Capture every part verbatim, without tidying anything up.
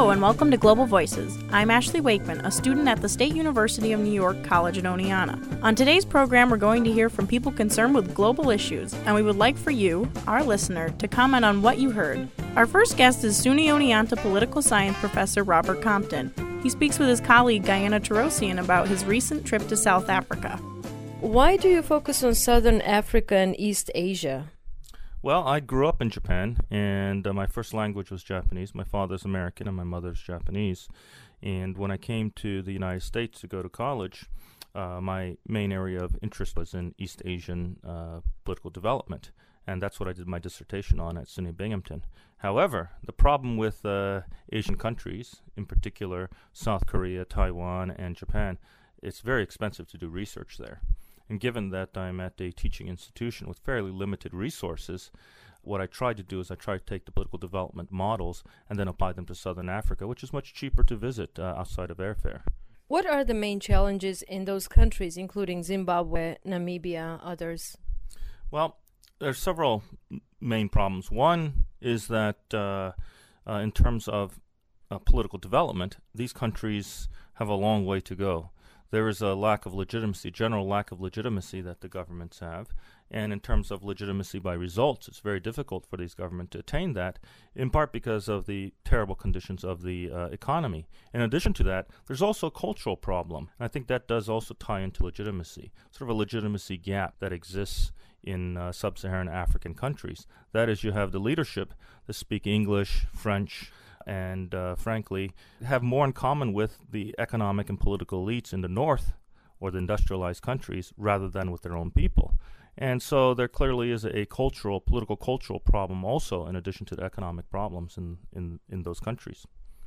Hello and welcome to Global Voices. I'm Ashley Wakeman, a student at the State University of New York College at Oneonta. On today's program, we're going to hear from people concerned with global issues, and we would like for you, our listener, to comment on what you heard. Our first guest is SUNY Oneonta political science professor Robert Compton. He speaks with his colleague Gayana Terosian about his recent trip to South Africa. Why do you focus on Southern Africa and East Asia? Well, I grew up in Japan, and uh, my first language was Japanese. My father's American and my mother's Japanese. And when I came to the United States to go to college, uh, my main area of interest was in East Asian uh, political development. And that's what I did my dissertation on at SUNY Binghamton. However, the problem with uh, Asian countries, in particular South Korea, Taiwan, and Japan, it's very expensive to do research there. And given that I'm at a teaching institution with fairly limited resources, what I tried to do is I tried to take the political development models and then apply them to Southern Africa, which is much cheaper to visit uh, outside of airfare. What are the main challenges in those countries, including Zimbabwe, Namibia, others? Well, there are several main problems. One is that uh, uh, in terms of uh, political development, these countries have a long way to go. There is a lack of legitimacy, general lack of legitimacy that the governments have. And in terms of legitimacy by results, it's very difficult for these governments to attain that, in part because of the terrible conditions of the uh, economy. In addition to that, there's also a cultural problem. And I think that does also tie into legitimacy, sort of a legitimacy gap that exists in uh, sub-Saharan African countries. That is, you have the leadership that speak English, French, and uh, frankly, have more in common with the economic and political elites in the north or the industrialized countries rather than with their own people. And so there clearly is a, a cultural, political cultural problem also in addition to the economic problems in, in, in those countries.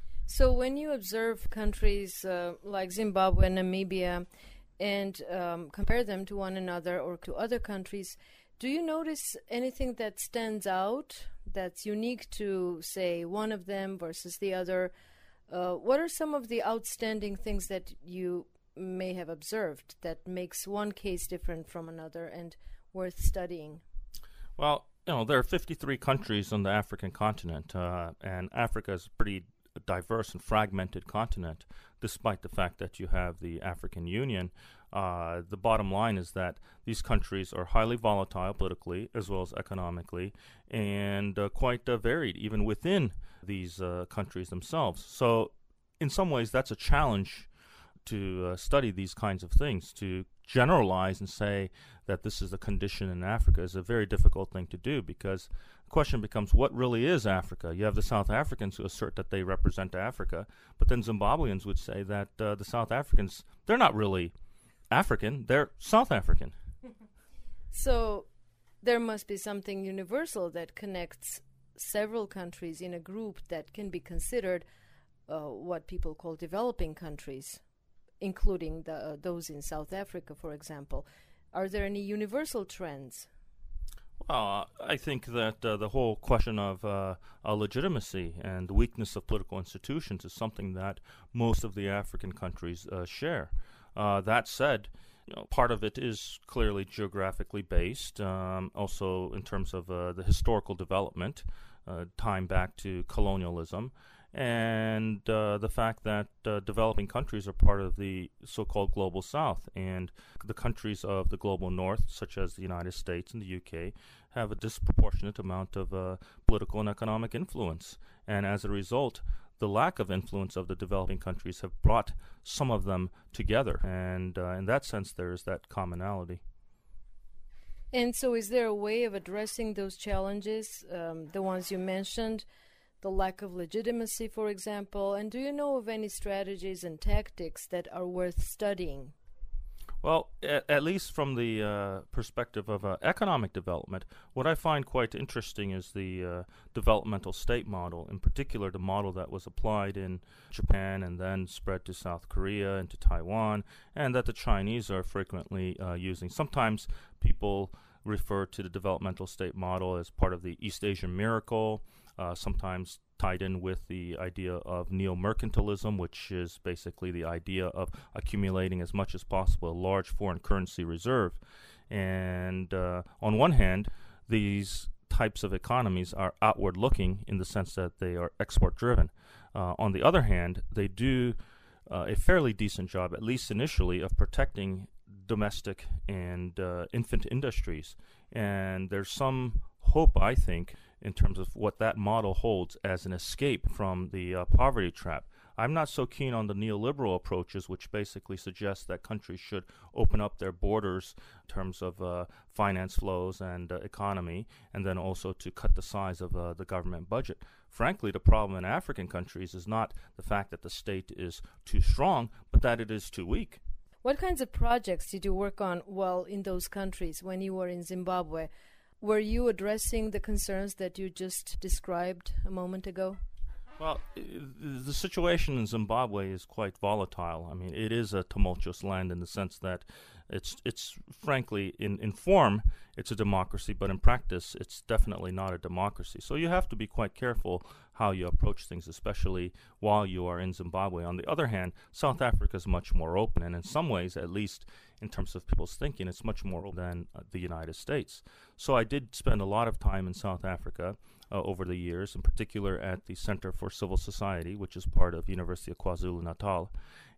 So when you observe countries uh, like Zimbabwe and Namibia and um, compare them to one another or to other countries, do you notice anything that stands out that's unique to, say, one of them versus the other? Uh, what are some of the outstanding things that you may have observed that makes one case different from another and worth studying? Well, you know, there are fifty-three countries on the African continent, uh, and Africa is a pretty diverse and fragmented continent, despite the fact that you have the African Union. Uh, the bottom line is that these countries are highly volatile politically as well as economically and uh, quite uh, varied even within these uh, countries themselves. So in some ways that's a challenge to uh, study these kinds of things. To generalize and say that this is the condition in Africa is a very difficult thing to do, because the question becomes, what really is Africa? You have the South Africans who assert that they represent Africa, but then Zimbabweans would say that uh, the South Africans, they're not really African, they're South African. So there must be something universal that connects several countries in a group that can be considered uh, what people call developing countries, including the, uh, those in South Africa, for example. Are there any universal trends? Well, uh, I think that uh, the whole question of uh, uh, legitimacy and the weakness of political institutions is something that most of the African countries uh, share. Uh, that said, you know, part of it is clearly geographically based, um, also in terms of uh, the historical development, uh, time back to colonialism, and uh, the fact that uh, developing countries are part of the so-called global south, and the countries of the global north, such as the United States and the U K, have a disproportionate amount of uh, political and economic influence. And as a result, the lack of influence of the developing countries have brought some of them together. And uh, in that sense, there is that commonality. And so is there a way of addressing those challenges, um, the ones you mentioned, the lack of legitimacy, for example? And do you know of any strategies and tactics that are worth studying? Well, at, at least from the uh, perspective of uh, economic development, what I find quite interesting is the uh, developmental state model, in particular the model that was applied in Japan and then spread to South Korea and to Taiwan, and that the Chinese are frequently uh, using. Sometimes people refer to the developmental state model as part of the East Asian miracle, uh, sometimes tied in with the idea of neo-mercantilism, which is basically the idea of accumulating as much as possible a large foreign currency reserve. And uh, on one hand, these types of economies are outward-looking in the sense that they are export-driven. Uh, on the other hand, they do uh, a fairly decent job, at least initially, of protecting domestic and uh, infant industries. And there's some hope, I think, in terms of what that model holds as an escape from the uh, poverty trap. I'm not so keen on the neoliberal approaches, which basically suggest that countries should open up their borders in terms of uh, finance flows and uh, economy, and then also to cut the size of uh, the government budget. Frankly, the problem in African countries is not the fact that the state is too strong, but that it is too weak. What kinds of projects did you work on while in those countries when you were in Zimbabwe? Were you addressing the concerns that you just described a moment ago? Well, the situation in Zimbabwe is quite volatile. I mean, it is a tumultuous land in the sense that it's, it's frankly, in, in form, it's a democracy, but in practice, it's definitely not a democracy. So you have to be quite careful how you approach things, especially while you are in Zimbabwe. On the other hand, South Africa is much more open, and in some ways, at least in terms of people's thinking, it's much more open than uh, the United States. So I did spend a lot of time in South Africa uh, over the years, in particular at the Center for Civil Society, which is part of University of KwaZulu-Natal.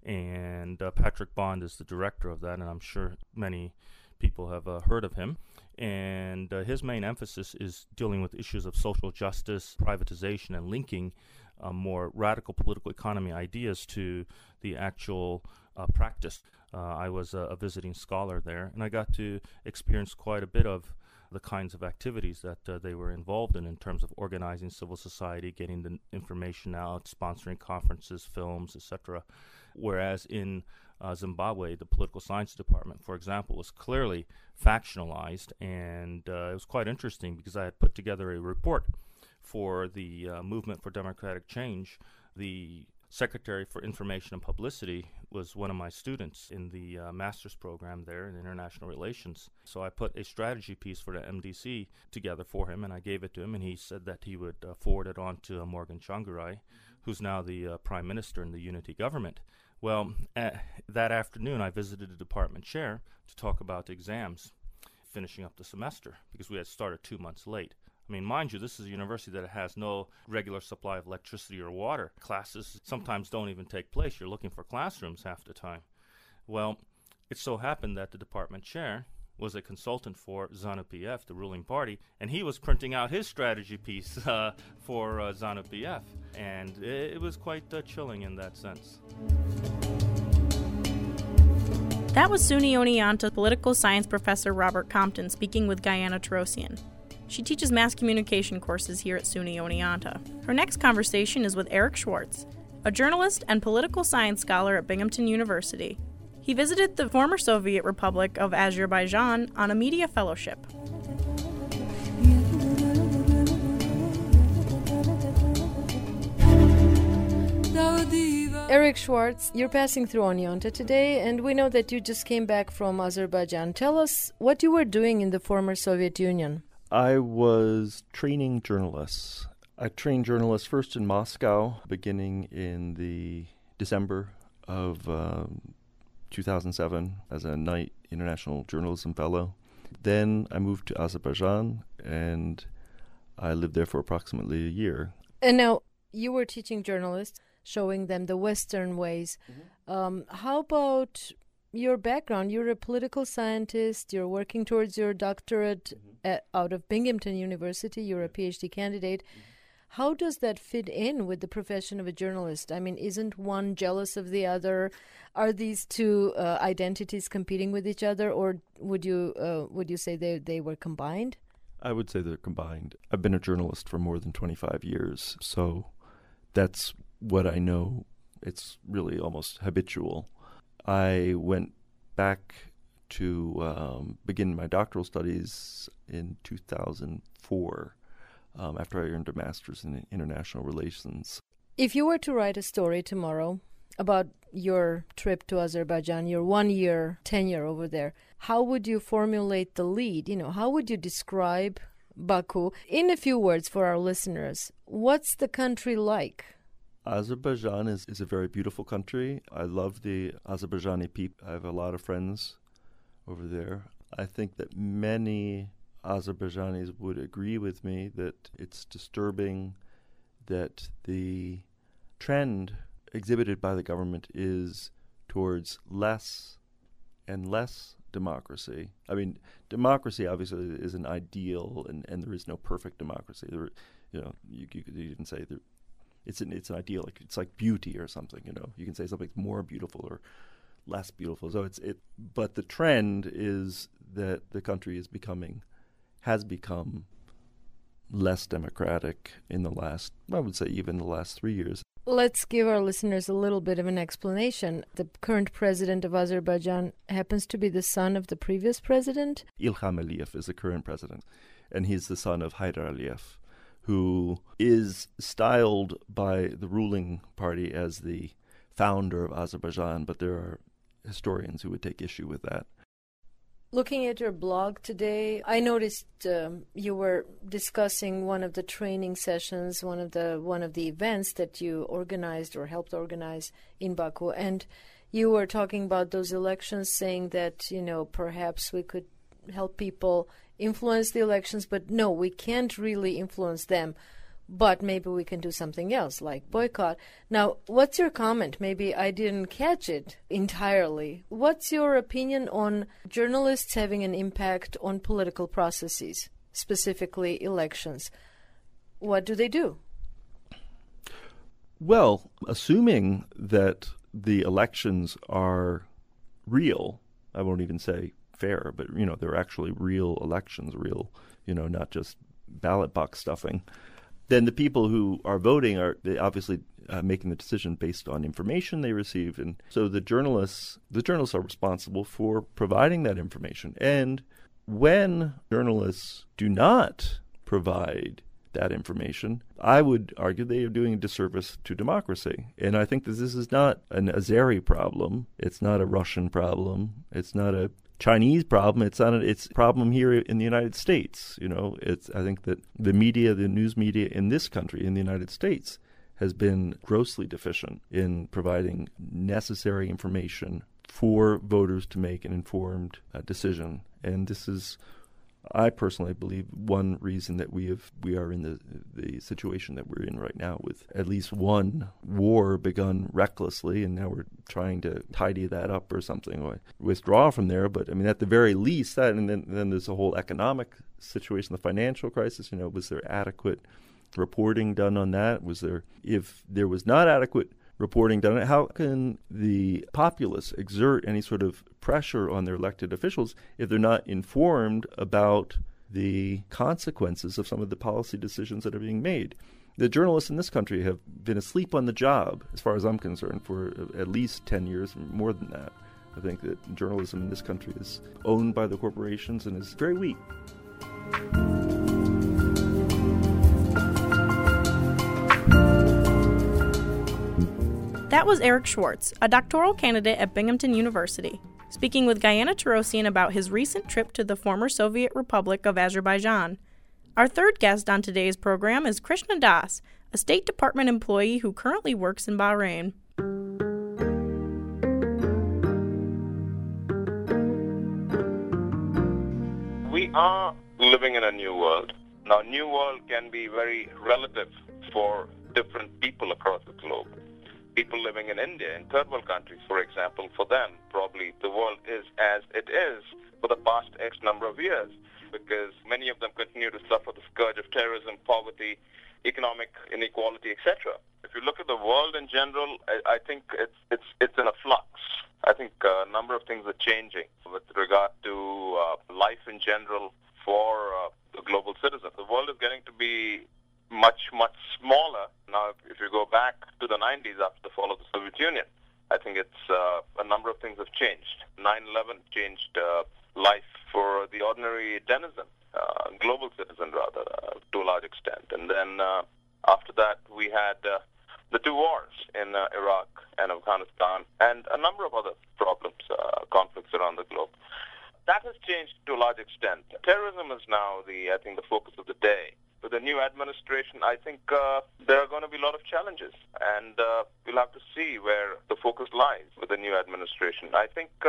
And uh, Patrick Bond is the director of that, and I'm sure many people have uh, heard of him. And uh, his main emphasis is dealing with issues of social justice, privatization, and linking uh, more radical political economy ideas to the actual uh, practice. Uh, I was a, a visiting scholar there, and I got to experience quite a bit of the kinds of activities that uh, they were involved in in terms of organizing civil society, getting the information out, sponsoring conferences, films, et cetera. Whereas in uh, Zimbabwe, the political science department, for example, was clearly factionalized, and uh, it was quite interesting because I had put together a report for the uh, Movement for Democratic Change. The Secretary for Information and Publicity was one of my students in the uh, master's program there in international relations. So I put a strategy piece for the M D C together for him, and I gave it to him, and he said that he would uh, forward it on to uh, Morgan Tsvangirai, who's now the uh, prime minister in the unity government. Well, uh, that afternoon I visited the department chair to talk about exams, finishing up the semester, because we had started two months late. I mean, mind you, this is a university that has no regular supply of electricity or water. Classes sometimes don't even take place. You're looking for classrooms half the time. Well, it so happened that the department chair was a consultant for ZANU-P F, the ruling party, and he was printing out his strategy piece uh, for uh, ZANU-P F. And it, it was quite uh, chilling in that sense. That was SUNY Oneonta political science professor Robert Compton speaking with Gayana Tarosian. She teaches mass communication courses here at SUNY Oneonta. Her next conversation is with Eric Schwartz, a journalist and political science scholar at Binghamton University. He visited the former Soviet Republic of Azerbaijan on a media fellowship. Eric Schwartz, you're passing through Oneonta today, and we know that you just came back from Azerbaijan. Tell us what you were doing in the former Soviet Union. I was training journalists. I trained journalists first in Moscow, beginning in the December of um, two thousand seven as a Knight International Journalism Fellow. Then I moved to Azerbaijan, and I lived there for approximately a year. And now, you were teaching journalists, showing them the Western ways. Mm-hmm. Um, how about your background? You're a political scientist. You're working towards your doctorate mm-hmm. at, out of Binghamton University. You're a PhD candidate. Mm-hmm. How does that fit in with the profession of a journalist? I mean, isn't one jealous of the other? Are these two uh, identities competing with each other, or would you uh, would you say they they were combined? I would say they're combined. I've been a journalist for more than twenty-five years, so that's what I know. It's really almost habitual. I went back to um, begin my doctoral studies in two thousand four um, after I earned a master's in international relations. If you were to write a story tomorrow about your trip to Azerbaijan, your one-year tenure over there, how would you formulate the lead? You know, how would you describe Baku in a few words for our listeners? What's the country like? Azerbaijan is, is a very beautiful country. I love the Azerbaijani people. I have a lot of friends over there. I think that many Azerbaijanis would agree with me that it's disturbing that the trend exhibited by the government is towards less and less democracy. I mean, democracy obviously is an ideal, and, and there is no perfect democracy. There, you know, you, you could even say there, it's an it's an ideal. Like it's like beauty or something. You know, you can say something's more beautiful or less beautiful. So it's it. But the trend is that the country is becoming, has become less democratic in the last, I would say, even the last three years. Let's give our listeners a little bit of an explanation. The current president of Azerbaijan happens to be the son of the previous president. Ilham Aliyev is the current president, and he's the son of Haydar Aliyev, who is styled by the ruling party as the founder of Azerbaijan, but there are historians who would take issue with that. Looking at your blog today, I noticed um, you were discussing one of the training sessions, one of the one of the events that you organized or helped organize in Baku, and you were talking about those elections, saying that, you know, perhaps we could help people influence the elections, but no, we can't really influence them. But maybe we can do something else, like boycott. Now, what's your comment? Maybe I didn't catch it entirely. What's your opinion on journalists having an impact on political processes, specifically elections? What do they do? Well, assuming that the elections are real, I won't even say fair, but, you know, they're actually real elections, real, you know, not just ballot box stuffing, then the people who are voting are obviously uh, making the decision based on information they receive. And so the journalists, the journalists are responsible for providing that information. And when journalists do not provide that information, I would argue they are doing a disservice to democracy. And I think that this is not an Azeri problem. It's not a Russian problem. It's not a Chinese problem. It's not a, it's a problem here in the United States. You know, it's I think that the media, the news media in this country, in the United States, has been grossly deficient in providing necessary information for voters to make an informed uh, decision. And this is, I personally believe, one reason that we have we are in the the situation that we're in right now, with at least one war begun recklessly, and now we're trying to tidy that up or something, or withdraw from there. But I mean, at the very least, that, and then then there's a whole economic situation, the financial crisis. You know, was there adequate reporting done on that? Was there, if there was not adequate reporting done, how can the populace exert any sort of pressure on their elected officials if they're not informed about the consequences of some of the policy decisions that are being made? The journalists in this country have been asleep on the job, as far as I'm concerned, for at least ten years, more than that. I think that journalism in this country is owned by the corporations and is very weak. That was Eric Schwartz, a doctoral candidate at Binghamton University, speaking with Gayana Tarosian about his recent trip to the former Soviet Republic of Azerbaijan. Our third guest on today's program is Krishna Das, a State Department employee who currently works in Bahrain. We are living in a new world. Now, new world can be very relative for different people across the globe. People living in India, in third world countries, for example, for them, probably the world is as it is for the past X number of years, because many of them continue to suffer the scourge of terrorism, poverty, economic inequality, et cetera. If you look at the world in general, I, I think it's it's it's in a flux. I think a number of things are changing with regard to uh, life in general for uh, the global citizen. The world is getting to be much, much smaller. Now, if you go back to the nineties after the fall of the Soviet Union, I think it's uh, a number of things have changed. nine eleven changed uh, life for the ordinary denizen, uh, global citizen rather, uh, to a large extent. And then uh, after that, we had uh, the two wars in uh, Iraq and Afghanistan, and a number of other problems, uh, conflicts around the globe. That has changed to a large extent. Terrorism is now the, I think, the focus of the day. With the new administration, I think uh, there are going to be a lot of challenges, and uh, we'll have to see where the focus lies with the new administration. I think uh,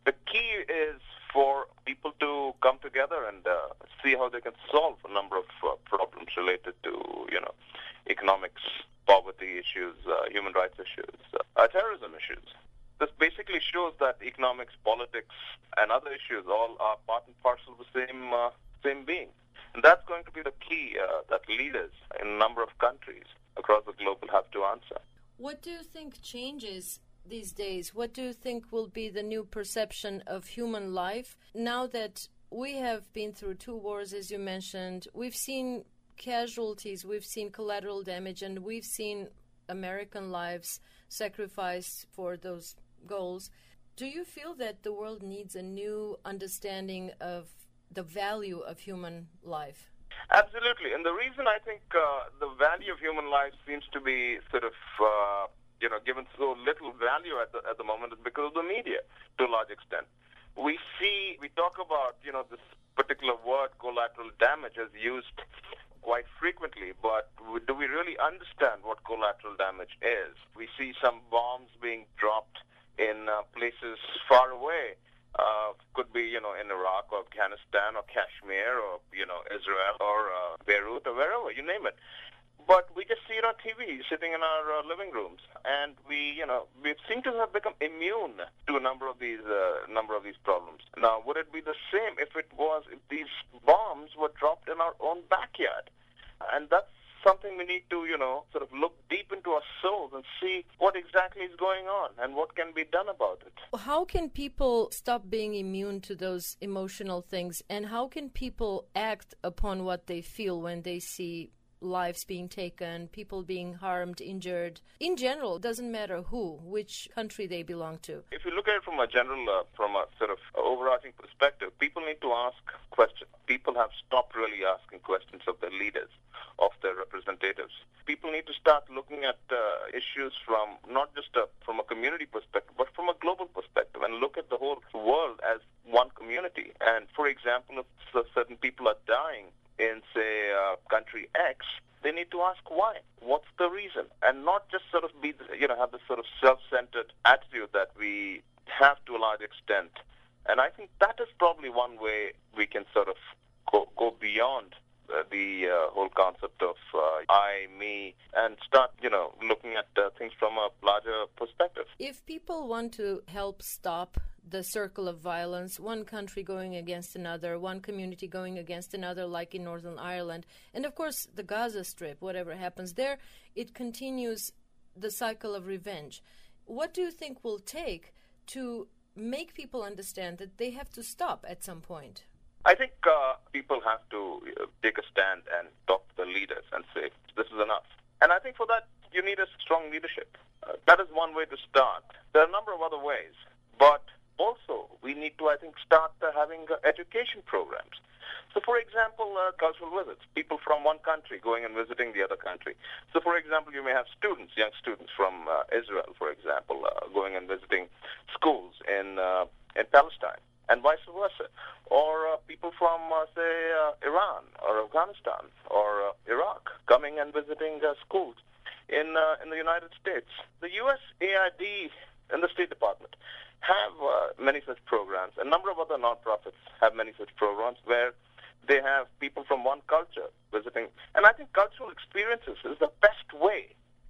The key is for people to come together and uh, see how they can solve a number of uh, problems related to, you know, economics, poverty issues, uh, human rights issues, uh, terrorism issues. This basically shows that economics, politics, and other issues all are part and parcel of the same uh, same being. And that's going to be the key uh, that leaders in a number of countries across the globe will have to answer. What do you think changes these days? What do you think will be the new perception of human life now that we have been through two wars, as you mentioned? We've seen casualties, we've seen collateral damage, and we've seen American lives sacrificed for those goals. Do you feel that the world needs a new understanding of the value of human life? Absolutely. And the reason I think uh, the value of human life seems to be sort of, uh, you know, given so little value at the, at the moment is because of the media, to a large extent. We see, we talk about, you know, this particular word, collateral damage, is used quite frequently, but do we really understand what collateral damage is? We see some bombs being dropped in uh, places far away. Uh, could be, you know, in Iraq or Afghanistan or Kashmir or, you know, Israel or uh, Beirut or wherever, you name it. But we just see it on T V, sitting in our uh, living rooms, and we, you know, we seem to have become immune to a number of these, uh, number of these problems. Now, would it be the same if it was, if these bombs were dropped in our own backyard? And that's something we need to, you know, sort of look deep into our souls and see what exactly is going on and what can be done about it. How can people stop being immune to those emotional things, and how can people act upon what they feel when they see lives being taken, people being harmed, injured? In general, it doesn't matter who, which country they belong to. If you look at it from a general, uh, from a sort of overarching perspective, people need to ask questions. People have stopped really asking questions of their leaders, of their representatives. People need to start looking at uh, issues from not just a, from a community perspective, but from a global perspective, and look at the whole world as one community. And for example, if certain people are dying in, say, uh, country X, they need to ask why. What's the reason? And not just sort of be, you know, have this sort of self-centered attitude that we have to a large extent. And I think that is probably one way we can sort of go, go beyond uh, the uh, whole concept of uh, I, me, and start, you know, looking at uh, things from a larger perspective. If people want to help stop the circle of violence, one country going against another, one community going against another, like in Northern Ireland, and of course the Gaza Strip, whatever happens there, it continues the cycle of revenge. What do you think will take to make people understand that they have to stop at some point? I think uh, people have to uh, take a stand and talk to the leaders and say, this is enough. And I think for that, you need a strong leadership. Uh, that is one way to start. There are a number of other ways, but also, we need to, I think, start uh, having uh, education programs. So, for example, uh, cultural visits, people from one country going and visiting the other country. So, for example, you may have students, young students from uh, Israel, for example, uh, going and visiting schools in uh, in Palestine, and vice versa. Or uh, people from, uh, say, uh, Iran or Afghanistan or uh, Iraq coming and visiting uh, schools in uh, in the United States. The U S A I D and the State Department have uh, many such programs. A number of other nonprofits have many such programs where they have people from one culture visiting. And I think cultural experiences is the best way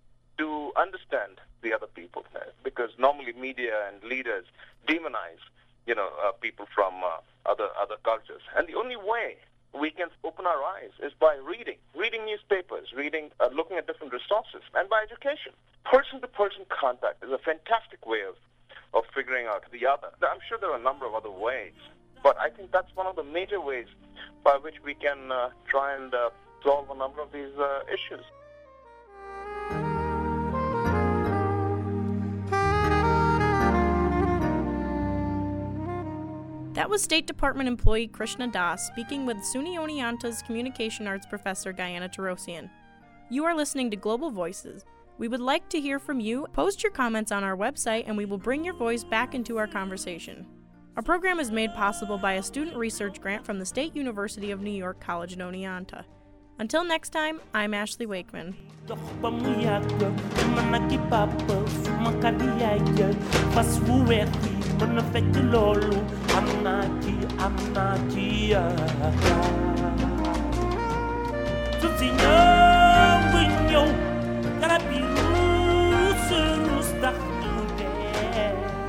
to understand the other people, uh, because normally media and leaders demonize, you know, uh, people from uh, other other cultures. And the only way we can open our eyes is by reading, reading newspapers, reading, uh, looking at different resources, and by education. Person-to-person contact is a fantastic way of of figuring out the other. I'm sure there are a number of other ways, but I think that's one of the major ways by which we can uh, try and uh, solve a number of these uh, issues. That was State Department employee Krishna Das speaking with SUNY Oneonta's Communication Arts professor Gayana Tarosian. You are listening to Global Voices. We would like to hear from you. Post your comments on our website and we will bring your voice back into our conversation. Our program is made possible by a student research grant from the State University of New York College at Oneonta. Until next time, I'm Ashley Wakeman. Dox ba mu yàgg mën na ki papa fu ma kàddu yaay jël fas wu weex yi mën na fekk loolu am naa ci am naa ci su si ñëw bu ñëw garab yi ruus ruus tax ñu dee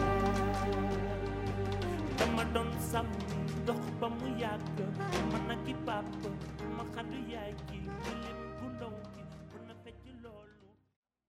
dama doon sàmm dox ba mu yàgg man na ki pap ma xaddu yaay ji